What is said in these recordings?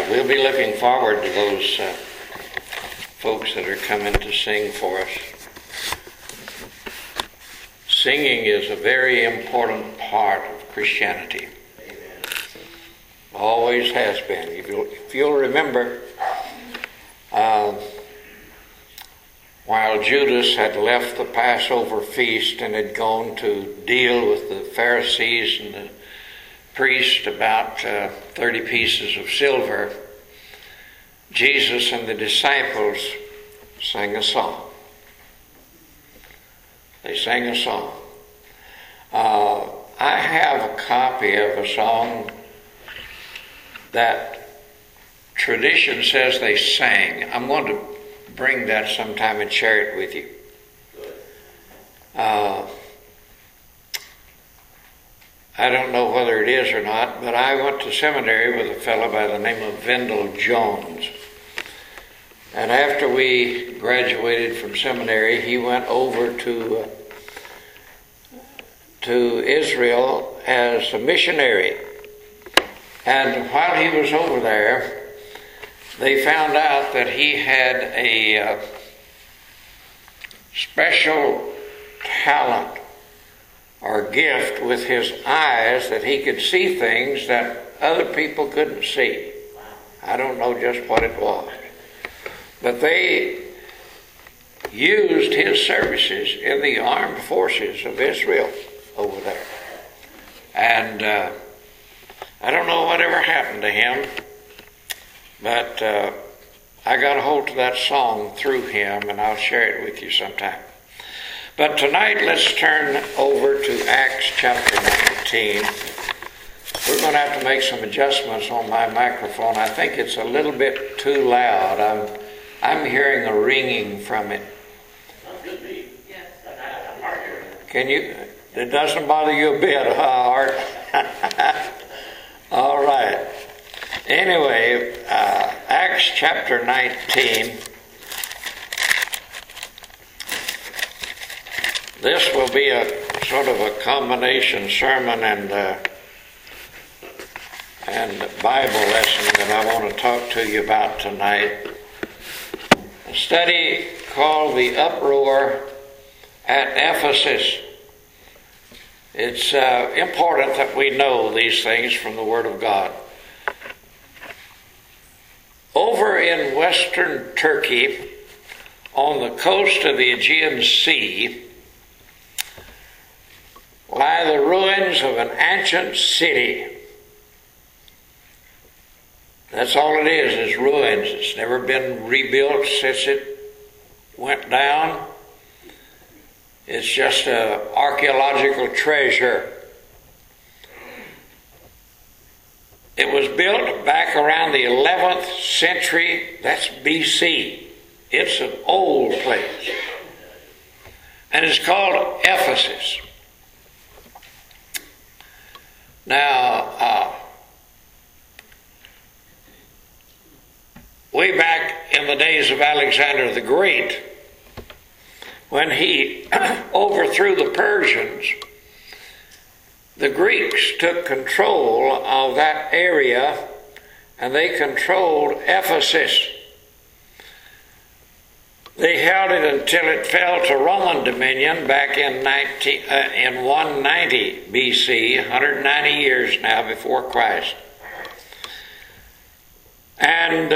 We'll be looking forward to those folks that are coming to sing for us. Singing is a very important part of Christianity. Always has been. If you'll remember, while Judas had left the Passover feast and had gone to deal with the Pharisees and the priests about 30 pieces of silver, Jesus and the disciples sang a song. They sang a song. I have a copy of a song that tradition says they sang. I'm going to bring that sometime and share it with you. I don't know whether it is or not, but I went to seminary with a fellow by the name of Vendell Jones. And after we graduated from seminary, he went over to Israel as a missionary. And while he was over there, they found out that he had a special talent or gift with his eyes, that he could see things that other people couldn't see. I don't know just what it was. But they used his services in the armed forces of Israel over there. And I don't know whatever happened to him, but I got a hold of that song through him, and I'll share it with you sometime. But tonight, let's turn over to Acts chapter 19. We're going to have to make some adjustments on my microphone. I think it's a little bit too loud. I'm hearing a ringing from it. Can you? It doesn't bother you a bit, huh, Art? All right. Anyway, Acts chapter 19. This will be a sort of a combination sermon and Bible lesson that I want to talk to you about tonight. A study called The Uproar at Ephesus. It's important that we know these things from the Word of God. Over in western Turkey, on the coast of the Aegean Sea, lie the ruins of an ancient city. That's all it is ruins. It's never been rebuilt since it went down. It's just an archaeological treasure. It was built back around the 11th century. That's BC. It's an old place. And it's called Ephesus. Now, way back in the days of Alexander the Great, when he overthrew the Persians, the Greeks took control of that area, and they controlled Ephesus. They held it until it fell to Roman dominion back in 190 BC, 190 years now before Christ. And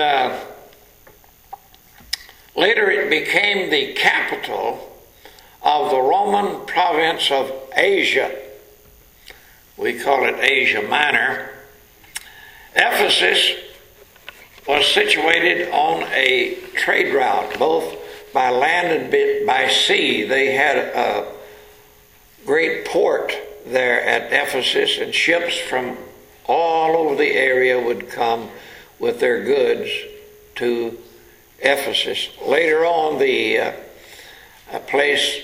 later it became the capital of the Roman province of Asia. We call it Asia Minor. Ephesus was situated on a trade route, both by land and by sea. They had a great port there at Ephesus, and ships from all over the area would come with their goods to Ephesus. Later on, the place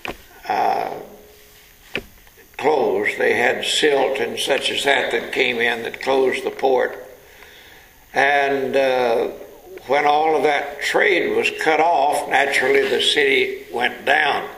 closed. They had silt and such as that came in that closed the port. And when all of that trade was cut off, naturally the city went down.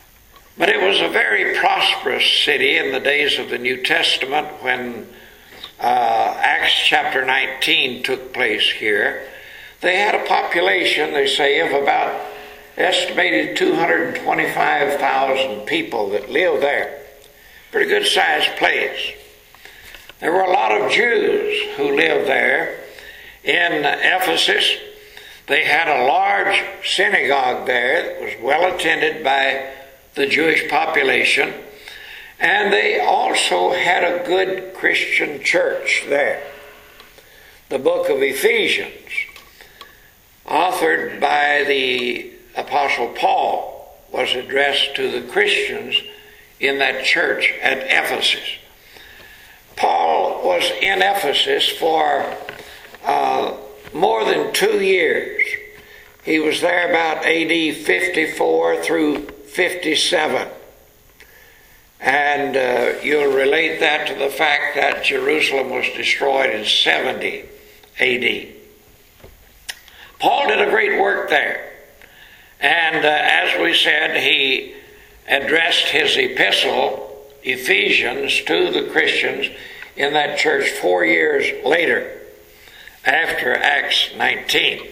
But it was a very prosperous city in the days of the New Testament, when Acts chapter 19 took place here. They had a population, they say, of about estimated 225,000 people that lived there. Pretty good sized place. There were a lot of Jews who lived there in Ephesus. They had a large synagogue there that was well attended by the Jewish population. And they also had a good Christian church there. The book of Ephesians, authored by the Apostle Paul, was addressed to the Christians in that church at Ephesus. Paul was in Ephesus for more than 2 years. He was there about AD 54 through 57. And you'll relate that to the fact that Jerusalem was destroyed in 70 AD. Paul did a great work there. And as we said, he addressed his epistle, Ephesians, to the Christians in that church 4 years later, after Acts 19.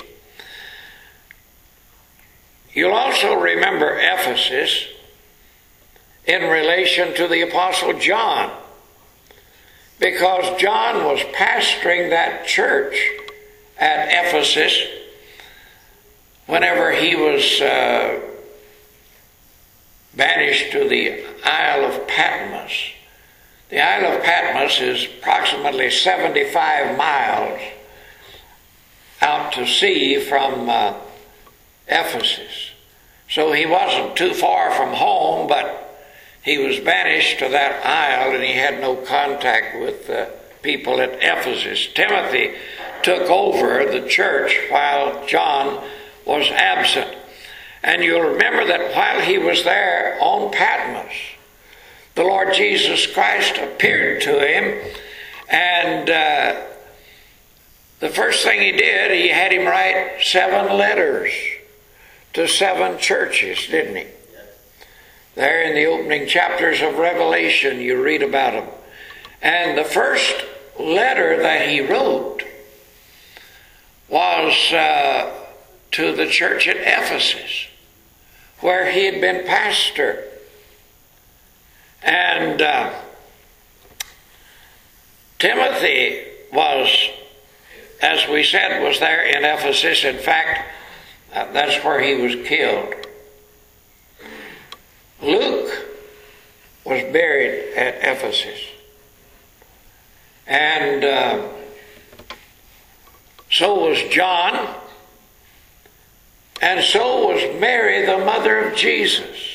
You'll also remember Ephesus in relation to the Apostle John, because John was pastoring that church at Ephesus whenever he was banished to the Isle of Patmos. The Isle of Patmos is approximately 75 miles out to sea from Ephesus. So he wasn't too far from home, but he was banished to that isle and he had no contact with people at Ephesus. Timothy took over the church while John was absent. And you'll remember that while he was there on Patmos, the Lord Jesus Christ appeared to him, and the first thing he did, he had him write 7 letters to 7 churches, didn't he? There in the opening chapters of Revelation, you read about them. And the first letter that he wrote was to the church at Ephesus, where he had been pastor. And Timothy was, as we said, was there in Ephesus. In fact, that's where he was killed. Luke was buried at Ephesus. And so was John. And so was Mary, the mother of Jesus.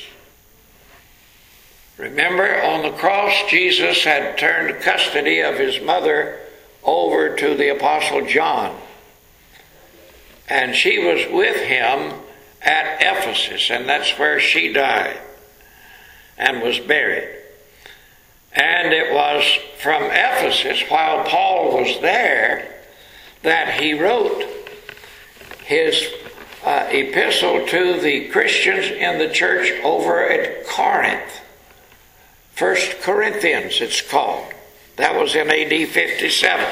Remember, on the cross, Jesus had turned custody of his mother over to the Apostle John. And she was with him at Ephesus, and that's where she died and was buried. And it was from Ephesus, while Paul was there, that he wrote his epistle to the Christians in the church over at Corinth. 1 Corinthians, it's called. That was in AD 57.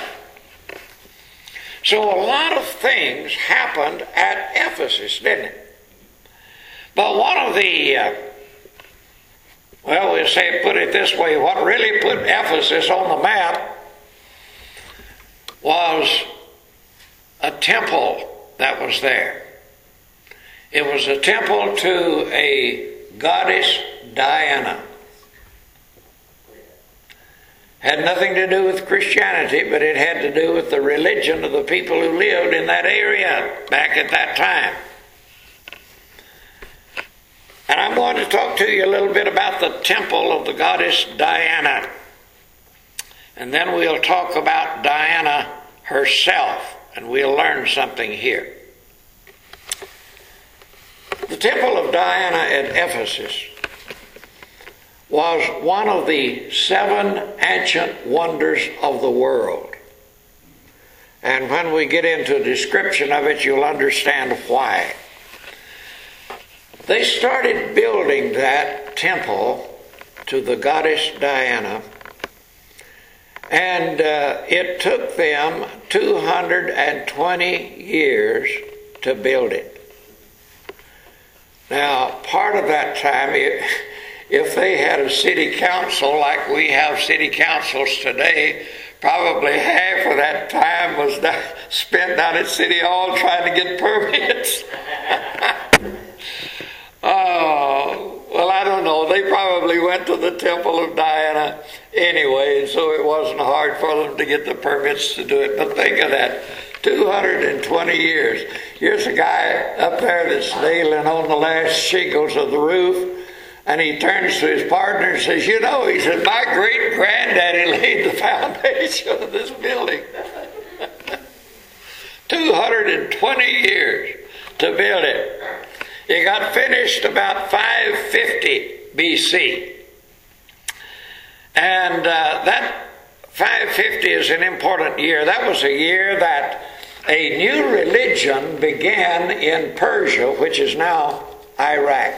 So a lot of things happened at Ephesus, didn't it? But one of the, we'll say, put it this way, what really put Ephesus on the map was a temple that was there. It was a temple to a goddess Diana. Had nothing to do with Christianity, but it had to do with the religion of the people who lived in that area back at that time. And I'm going to talk to you a little bit about the temple of the goddess Diana. And then we'll talk about Diana herself, and we'll learn something here. The temple of Diana at Ephesus was one of the 7 ancient wonders of the world. And when we get into a description of it, you'll understand why. They started building that temple to the goddess Diana And it took them 220 years to build it. Now, part of that time, if they had a city council like we have city councils today, probably half of that time was spent down at City Hall trying to get permits. Oh, well, I don't know. They probably went to the Temple of Diana anyway, so it wasn't hard for them to get the permits to do it. But think of that, 220 years. Here's a guy up there that's nailing on the last shingles of the roof, and he turns to his partner and says, you know, he said, my great-granddaddy laid the foundation of this building. 220 years to build it. It got finished about 550 BC. And that 550 is an important year. That was a year that a new religion began in Persia, which is now Iran.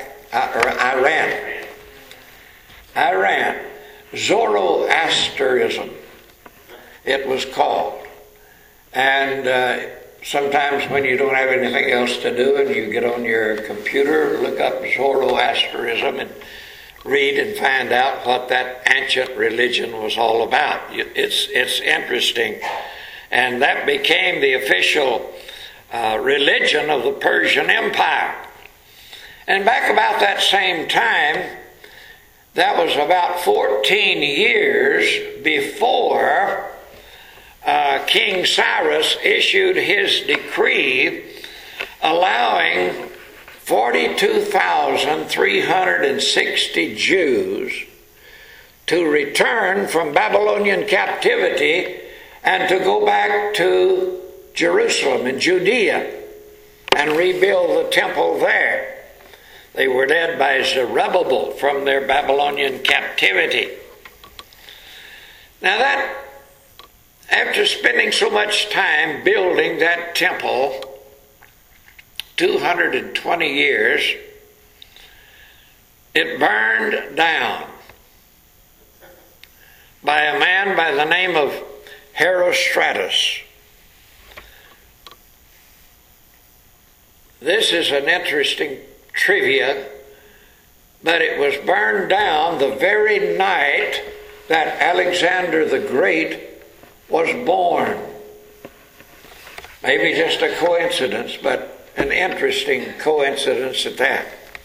Zoroastrianism, it was called. And sometimes when you don't have anything else to do and you get on your computer, look up Zoroastrianism and read and find out what that ancient religion was all about. It's interesting. And that became the official religion of the Persian Empire. And back about that same time, that was about 14 years before King Cyrus issued his decree allowing 42,360 Jews to return from Babylonian captivity and to go back to Jerusalem and Judea and rebuild the temple there. They were led by Zerubbabel from their Babylonian captivity. Now that, after spending so much time building that temple, 220 years, it burned down by a man by the name of Herostratus. This is an interesting trivia, but it was burned down the very night that Alexander the Great was born. Maybe just a coincidence, but an interesting coincidence at that.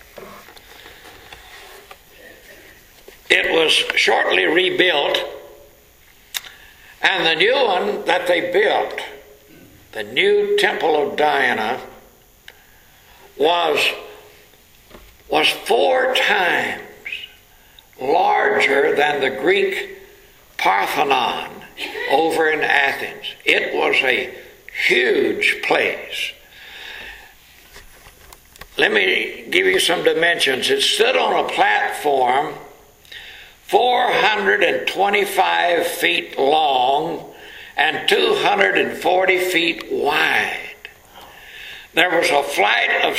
It was shortly rebuilt, and the new one that they built, the new Temple of Diana, was 4 times larger than the Greek Parthenon over in Athens. It was a huge place. Let me give you some dimensions. It stood on a platform 425 feet long and 240 feet wide. There was a flight of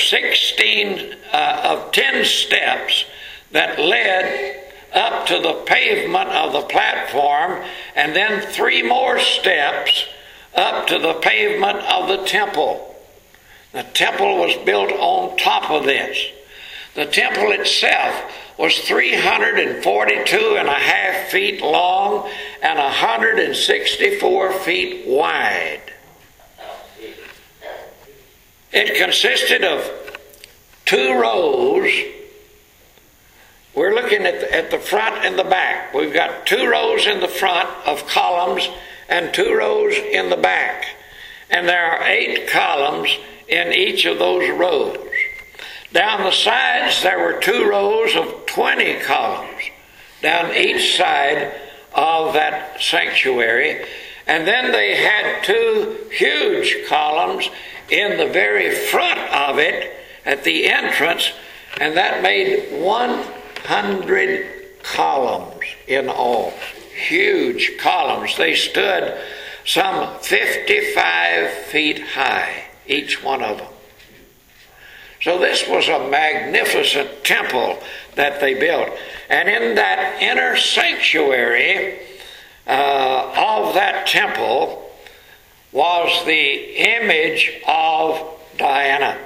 10 steps that led up to the pavement of the platform, and then 3 more steps up to the pavement of the temple. The temple was built on top of this. The temple itself was 342.5 feet long and 164 feet wide. It consisted of 2 rows. We're looking at the front and the back. We've got 2 rows in the front of columns and 2 rows in the back. And there are 8 columns in each of those rows. Down the sides, there were 2 rows of 20 columns down each side of that sanctuary. And then they had 2 huge columns in the very front of it at the entrance, and that made 100 columns in all. Huge columns. They stood some 55 feet high, each one of them. So this was a magnificent temple that they built. And in that inner sanctuary, of that temple was the image of Diana.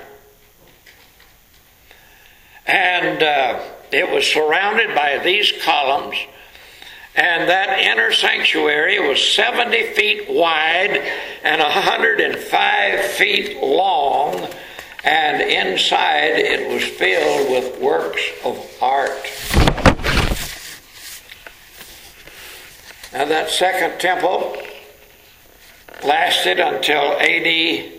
And it was surrounded by these columns, and that inner sanctuary was 70 feet wide and 105 feet long, and inside it was filled with works of art. Now that second temple lasted until AD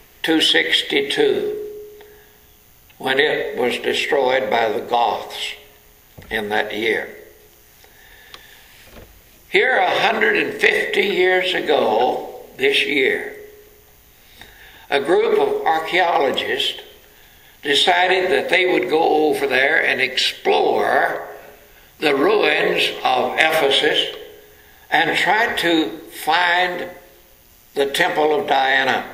262, when it was destroyed by the Goths in that year. Here, 150 years ago, this year, a group of archaeologists decided that they would go over there and explore the ruins of Ephesus and try to find the Temple of Diana.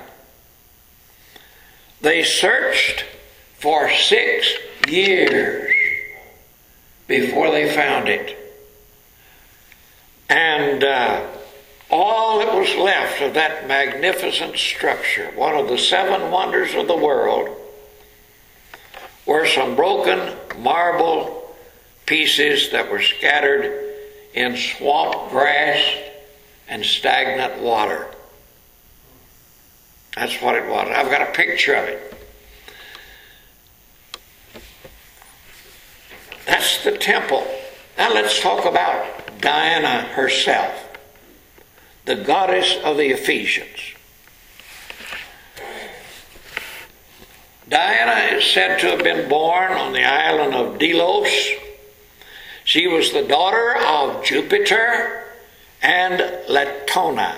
They searched for 6 years before they found it. And all that was left of that magnificent structure, one of the 7 wonders of the world, were some broken marble pieces that were scattered in swamp grass and stagnant water. That's what it was. I've got a picture of it. That's the temple. Now let's talk about Diana herself, the goddess of the Ephesians. Diana is said to have been born on the island of Delos. She was the daughter of Jupiter and Latona.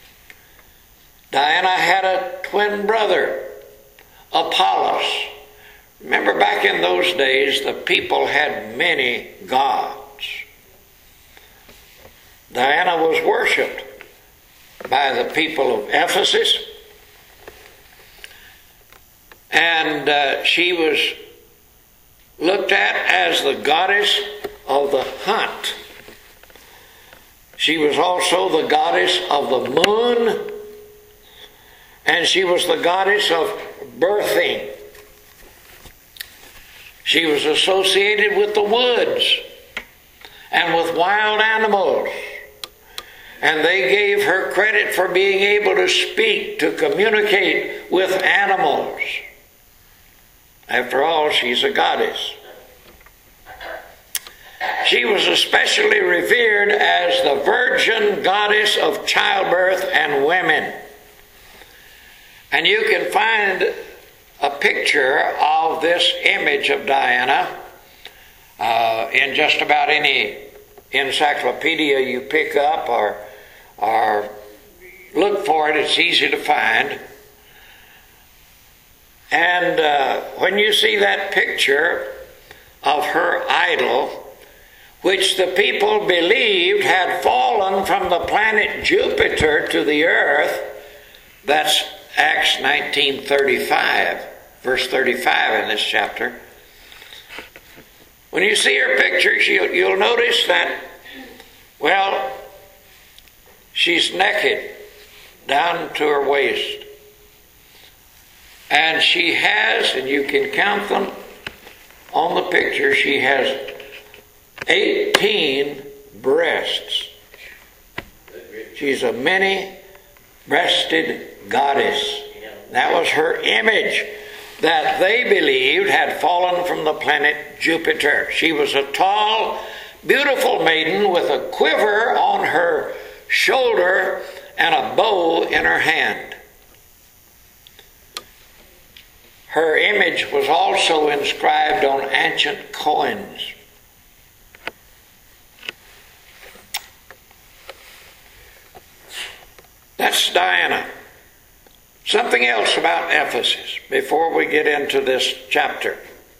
Diana had a twin brother, Apollos. Remember, back in those days, the people had many gods. Diana was worshipped by the people of Ephesus, and she was looked at as the goddess of the hunt. She was also the goddess of the moon, and she was the goddess of birthing. She was associated with the woods and with wild animals. And they gave her credit for being able to speak, to communicate with animals. After all, she's a goddess. She was especially revered as the virgin goddess of childbirth and women. And you can find a picture of this image of Diana in just about any encyclopedia you pick up or look for it. It's easy to find. And when you see that picture of her idol, which the people believed had fallen from the planet Jupiter to the earth, that's Acts 19:35, verse 35 in this chapter. When you see her pictures, you'll notice that, well, she's naked down to her waist. And she has, and you can count them on the picture, she has 18 breasts. She's a many-breasted goddess. That was her image that they believed had fallen from the planet Jupiter. She was a tall, beautiful maiden with a quiver on her shoulder and a bow in her hand. Her image was also inscribed on ancient coins. That's Diana. Something else about Ephesus before we get into this chapter.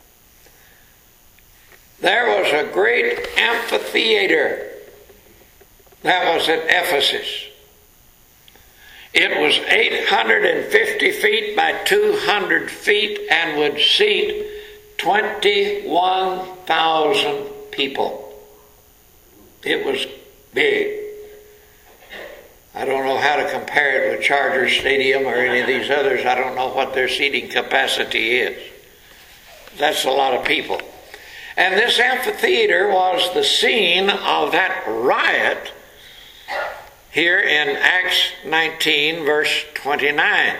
There was a great amphitheater that was at Ephesus. It was 850 feet by 200 feet and would seat 21,000 people. It was big. I don't know how to compare it with Charger Stadium or any of these others. I don't know what their seating capacity is. That's a lot of people. And this amphitheater was the scene of that riot here in Acts 19, verse 29.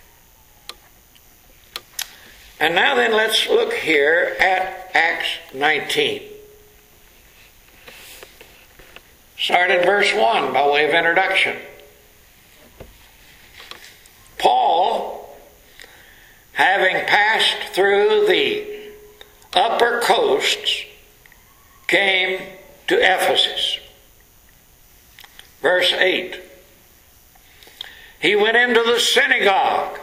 And now then, let's look here at Acts 19. Start at verse 1 by way of introduction. Paul, having passed through the upper coasts, came to Ephesus. Verse 8. He went into the synagogue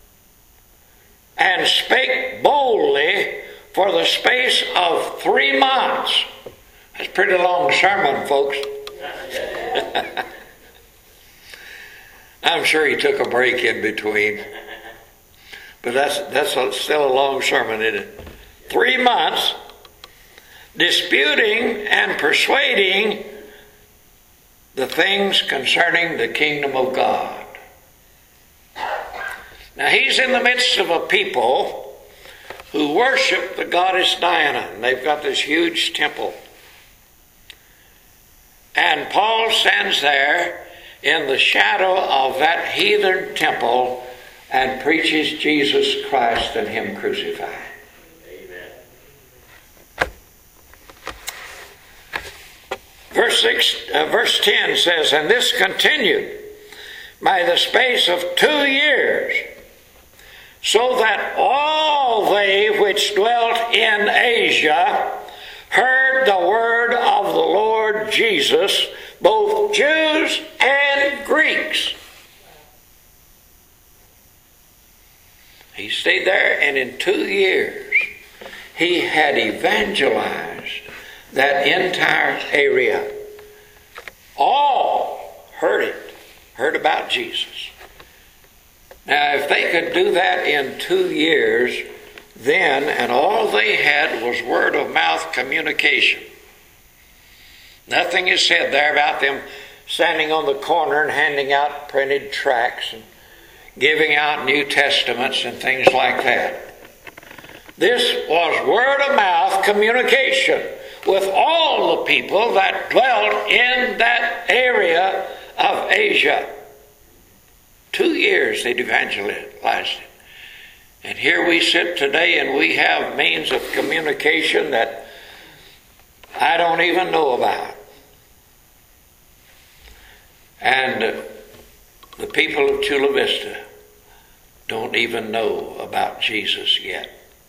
and spake boldly for the space of 3 months. That's a pretty long sermon, folks. I'm sure he took a break in between. But that's still a long sermon, isn't it? 3 months, disputing and persuading the things concerning the kingdom of God. Now he's in the midst of a people who worship the goddess Diana. And they've got this huge temple. And Paul stands there in the shadow of that heathen temple and preaches Jesus Christ and Him crucified. Amen. Verse 10 says, and this continued by the space of 2 years, so that all they which dwelt in Asia heard the word of the Lord Jesus, both Jews and Greeks. He stayed there, and in 2 years he had evangelized that entire area. All heard about Jesus. Now, if they could do that in 2 years, then, and all they had was word of mouth communication. Nothing is said there about them standing on the corner and handing out printed tracts and giving out New Testaments and things like that. This was word of mouth communication with all the people that dwelt in that area of Asia. 2 years they'd evangelized it. And here we sit today and we have means of communication that I don't even know about. And the people of Chula Vista don't even know about Jesus yet.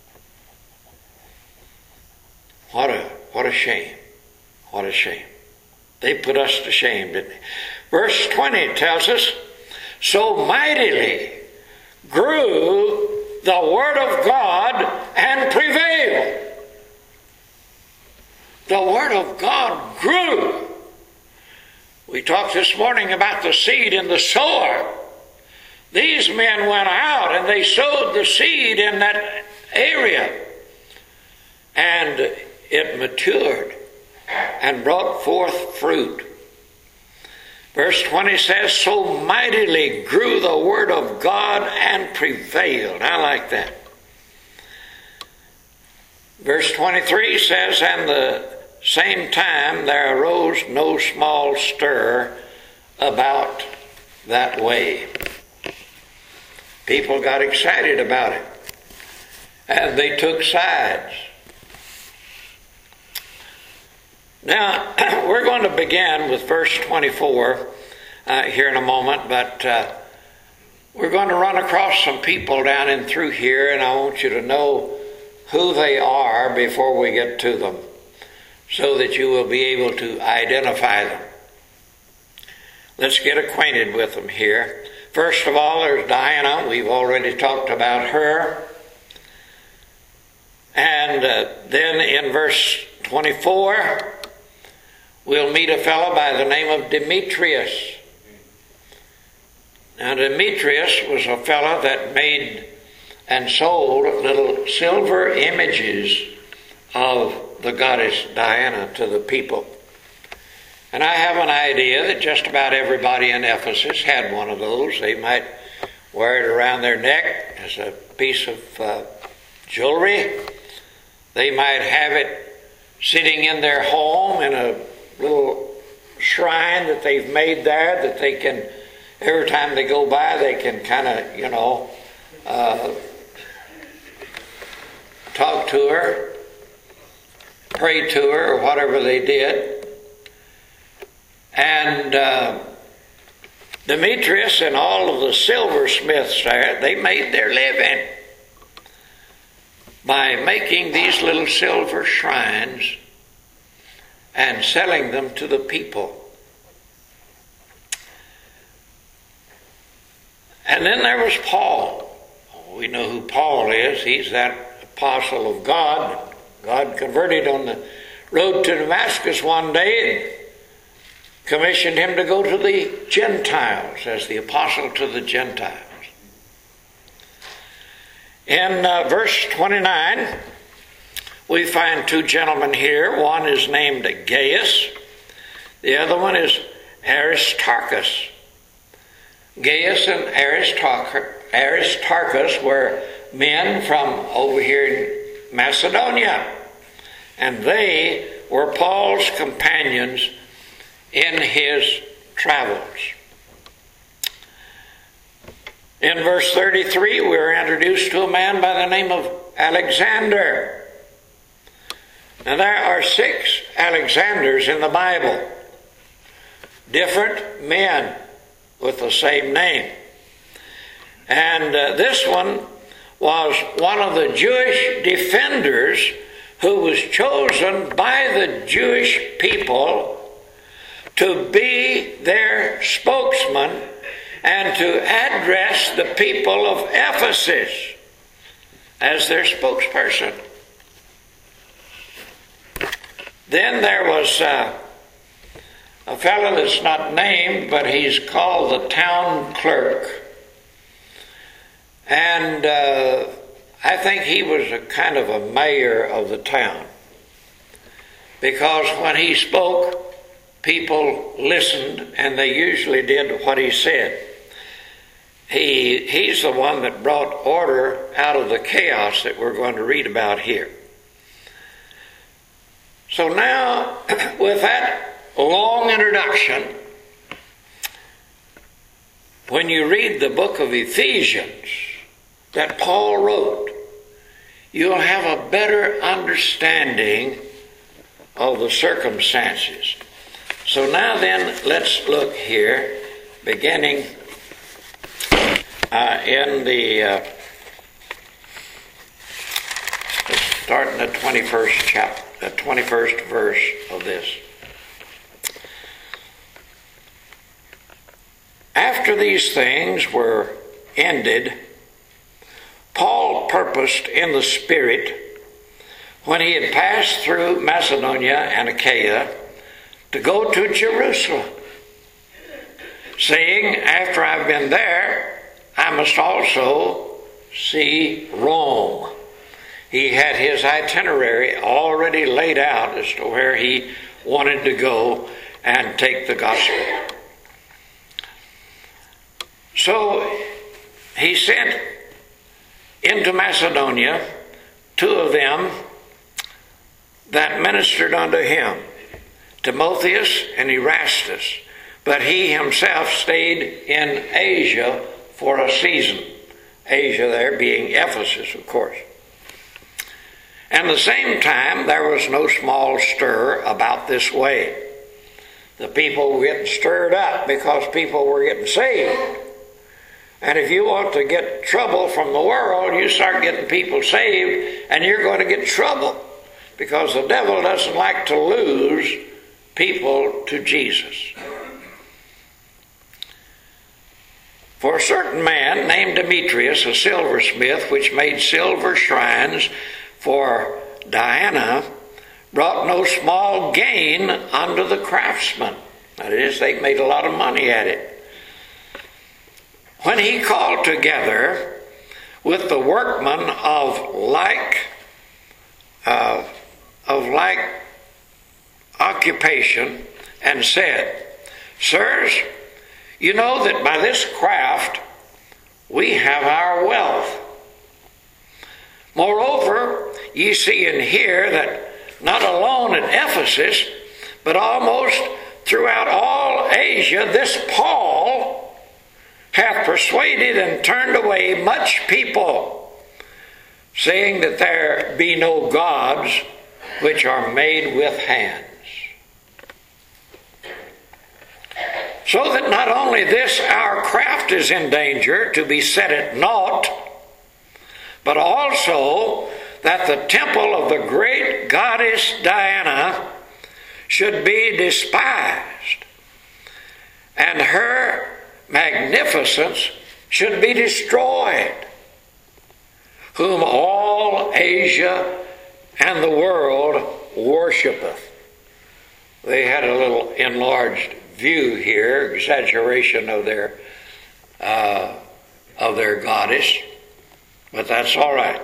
What a shame. What a shame. They put us to shame, didn't they? Verse 20 tells us, so mightily grew the word of God and prevailed. The word of God grew. We talked this morning about the seed and the sower. These men went out and they sowed the seed in that area. And it matured and brought forth fruit. Verse 20 says, so mightily grew the word of God and prevailed. I like that. Verse 23 says, and the same time there arose no small stir about that way. People got excited about it. And they took sides. Now, we're going to begin with verse 24 here in a moment, but we're going to run across some people down and through here, and I want you to know who they are before we get to them, so that you will be able to identify them. Let's get acquainted with them here. First of all, there's Diana. We've already talked about her. And then in verse 24, we'll meet a fellow by the name of Demetrius. Now, Demetrius was a fellow that made and sold little silver images of the goddess Diana to the people. And I have an idea that just about everybody in Ephesus had one of those. They might wear it around their neck as a piece of jewelry. They might have it sitting in their home in a little shrine that they've made there, that they can, every time they go by, they can kind of, talk to her, pray to her, or whatever they did. And Demetrius and all of the silversmiths there, they made their living by making these little silver shrines and selling them to the people. And then there was Paul. We know who Paul is. He's that apostle of God. God converted on the road to Damascus one day and commissioned him to go to the Gentiles as the apostle to the Gentiles. In verse 29, we find two gentlemen here. One is named Gaius. The other one is Aristarchus. Gaius and Aristarchus were men from over here in Macedonia. And they were Paul's companions in his travels. In verse 33, we are introduced to a man by the name of Alexander. Now there are 6 Alexanders in the Bible. Different men with the same name. And this one was one of the Jewish defenders who was chosen by the Jewish people to be their spokesman and to address the people of Ephesus as their spokesperson. Then there was a fellow that's not named, but he's called the town clerk. And I think he was a kind of a mayor of the town, because when he spoke, people listened, and they usually did what he said. He's the one that brought order out of the chaos that we're going to read about here. So now, with that long introduction, when you read the book of Ephesians that Paul wrote, you'll have a better understanding of the circumstances. So now then, let's look here, beginning starting the 21st chapter, the 21st verse of this. After these things were ended, Paul purposed in the Spirit, when he had passed through Macedonia and Achaia, to go to Jerusalem, saying, after I've been there, I must also see Rome. He had his itinerary already laid out as to where he wanted to go and take the gospel. So he sent into Macedonia 2 of them that ministered unto him, Timotheus and Erastus, but he himself stayed in Asia for a season. Asia there being Ephesus, of course. And at the same time, there was no small stir about this way. The people were getting stirred up because people were getting saved. And if you want to get trouble from the world, you start getting people saved, and you're going to get trouble, because the devil doesn't like to lose people to Jesus. For a certain man named Demetrius, a silversmith, which made silver shrines for Diana, brought no small gain unto the craftsmen. That is, they made a lot of money at it. When he called together with the workmen of like occupation and said, Sirs, you know that by this craft we have our wealth. Moreover, ye see and hear that not alone at Ephesus, but almost throughout all Asia, this Paul hath persuaded and turned away much people, saying that there be no gods which are made with hands. So that not only this our craft is in danger to be set at naught, but also that the temple of the great goddess Diana should be despised, and her magnificence should be destroyed, whom all Asia and the world worshipeth. They had a little enlarged view here, exaggeration of their goddess, but that's all right.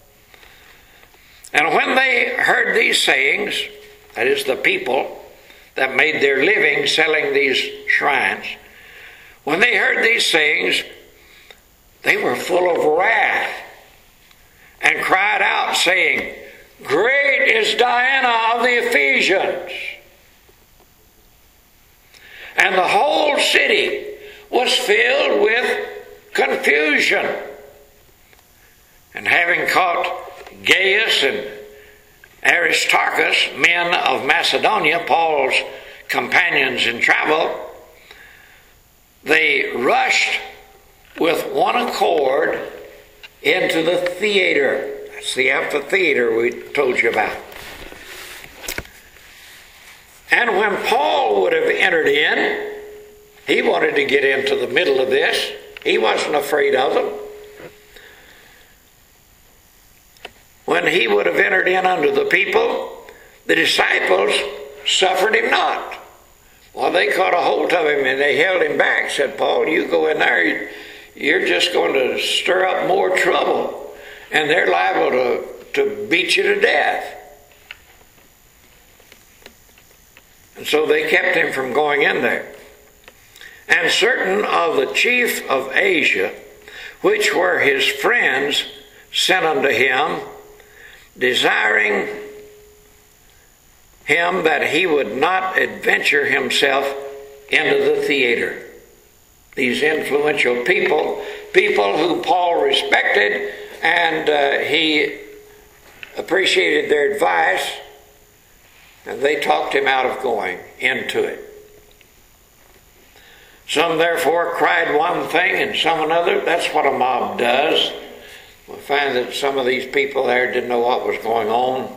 And when they heard these sayings, that is the people that made their living selling these shrines, when they heard these sayings, they were full of wrath and cried out, saying, Great is Diana of the Ephesians. And the whole city was filled with confusion. And having caught Gaius and Aristarchus, men of Macedonia, Paul's companions in travel, they rushed with one accord into the theater. That's the amphitheater we told you about. And when Paul would have entered in, he wanted to get into the middle of this. He wasn't afraid of them. When he would have entered in unto the people, the disciples suffered him not. Well, they caught a hold of him and they held him back, said, Paul, you go in there, you're just going to stir up more trouble, and they're liable to beat you to death. And so they kept him from going in there. And certain of the chief of Asia, which were his friends, sent unto him, desiring him that he would not adventure himself into the theater. These influential people who Paul respected, and he appreciated their advice, and they talked him out of going into it. Some therefore cried one thing and some another. That's what a mob does. We find that some of these people there didn't know what was going on.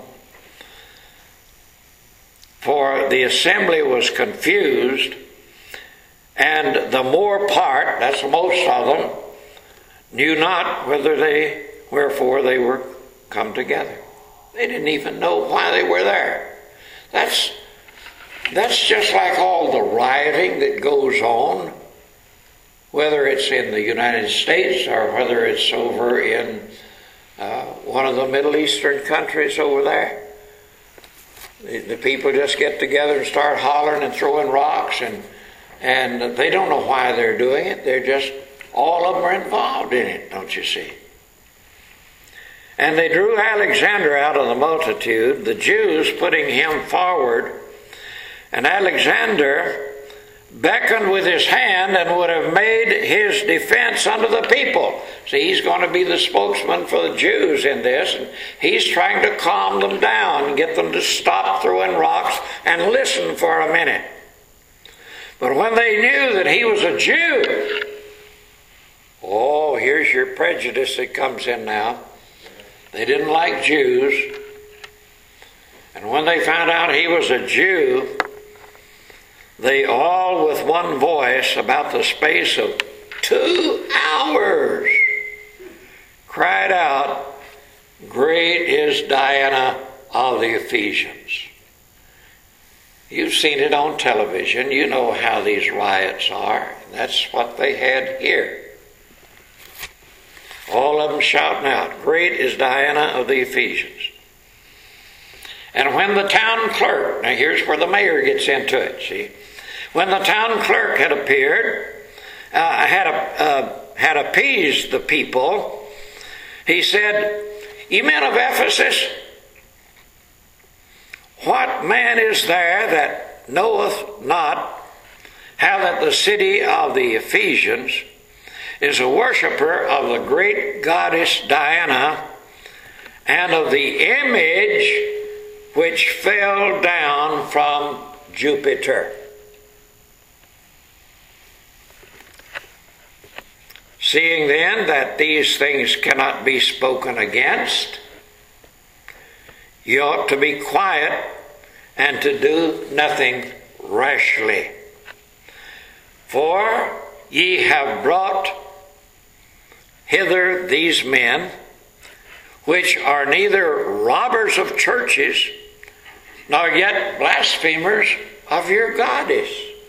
For the assembly was confused, and the more part, that's most of them, knew not wherefore they were come together. They didn't even know why they were there. That's just like all the rioting that goes on, whether it's in the United States or whether it's over in one of the Middle Eastern countries over there. The people just get together and start hollering and throwing rocks, and they don't know why they're doing it. They're just, all of them are involved in it, don't you see? And they drew Alexander out of the multitude, the Jews putting him forward, and Alexander beckoned with his hand and would have made his defense unto the people. See, he's going to be the spokesman for the Jews in this, and he's trying to calm them down and get them to stop throwing rocks and listen for a minute. But when they knew that he was a Jew, oh, here's your prejudice that comes in now. They didn't like Jews. And when they found out he was a Jew, they all with one voice, about the space of 2 hours, cried out, Great is Diana of the Ephesians. You've seen it on television. You know how these riots are. That's what they had here. All of them shouting out, Great is Diana of the Ephesians. And when the town clerk, now here's where the mayor gets into it, see. When the town clerk had appeared, had appeased the people, he said, "Ye men of Ephesus, what man is there that knoweth not how that the city of the Ephesians is a worshipper of the great goddess Diana and of the image which fell down from Jupiter?" Seeing then that these things cannot be spoken against, ye ought to be quiet and to do nothing rashly. For ye have brought hither these men, which are neither robbers of churches, nor yet blasphemers of your goddess.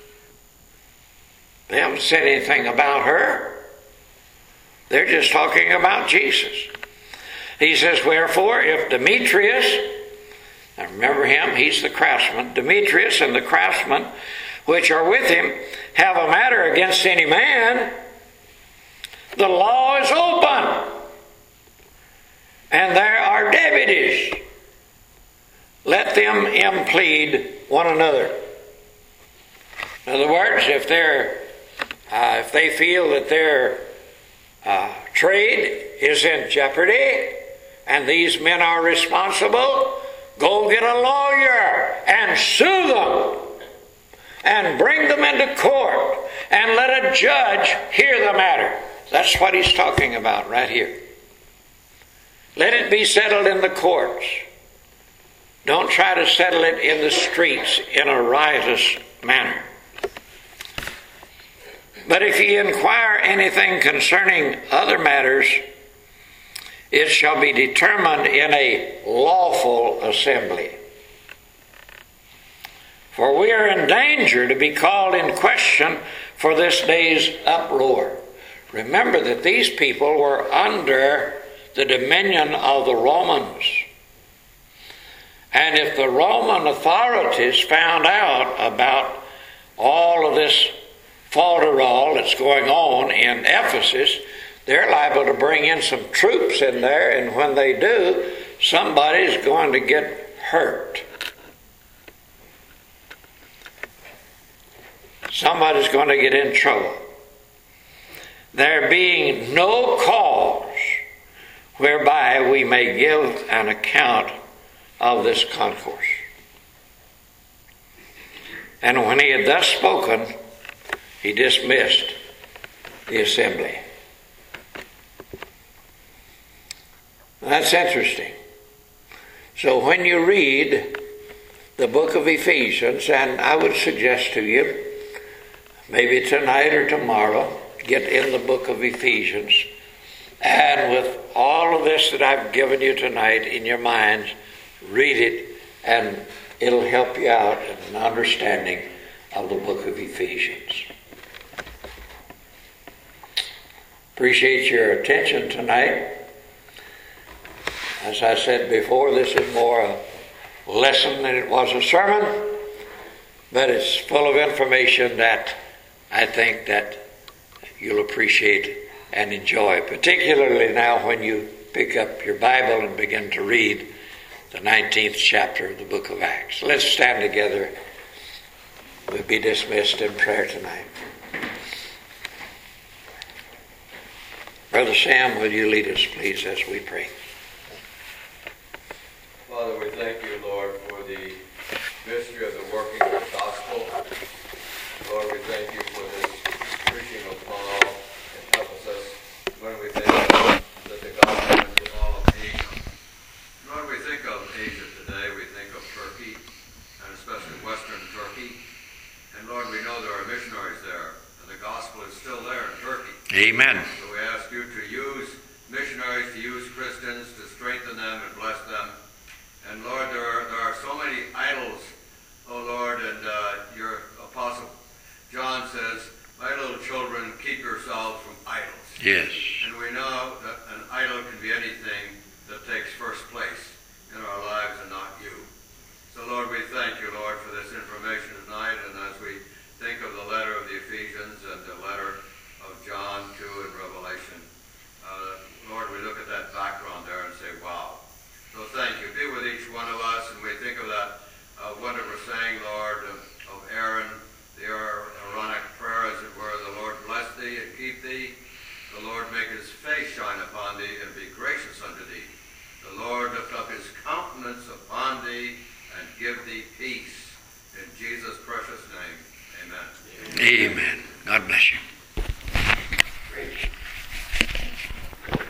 They haven't said anything about her. They're just talking about Jesus. He says, "Wherefore, if Demetrius," now remember him, he's the craftsman, "Demetrius and the craftsmen which are with him have a matter against any man, the law is open, and there are deputies. Let them implead one another." In other words, if they feel that their trade is in jeopardy and these men are responsible, go get a lawyer and sue them and bring them into court and let a judge hear the matter. That's what he's talking about right here. Let it be settled in the courts. Don't try to settle it in the streets in a riotous manner. "But if ye inquire anything concerning other matters, it shall be determined in a lawful assembly. For we are in danger to be called in question for this day's uproar." Remember that these people were under the dominion of the Romans. And if the Roman authorities found out about all of this falderall that's going on in Ephesus, they're liable to bring in some troops in there, and when they do, somebody's going to get hurt. Somebody's going to get in trouble. There being no cause whereby we may give an account of this concourse. And when he had thus spoken, he dismissed the assembly. That's interesting. So when you read the book of Ephesians, and I would suggest to you, maybe tonight or tomorrow, get in the book of Ephesians, and with all of this that I've given you tonight in your minds, read it, and it'll help you out in an understanding of the book of Ephesians. Appreciate your attention tonight. As I said before, this is more a lesson than it was a sermon, but it's full of information that I think that you'll appreciate and enjoy, particularly now when you pick up your Bible and begin to read the 19th chapter of the book of Acts. Let's stand together. We'll be dismissed in prayer tonight. Brother Sam, will you lead us, please, as we pray? Father, we thank you, Lord, for the mystery of the working of the gospel. Lord, we thank you for this preaching of Paul, and help us when we think that the gospel is to all of Asia. Lord, we think of Asia today, we think of Turkey, and especially Western Turkey. And Lord, we know there are missionaries there, and the gospel is still there in Turkey. Amen. So we ask you to use missionaries, to use Christians, to strengthen them and bless them. And Lord, there are so many idols, oh Lord, and your apostle John says, "My little children, keep yourselves from idols." Yes. And we know that an idol can be anything that takes first place in our lives and not you. give the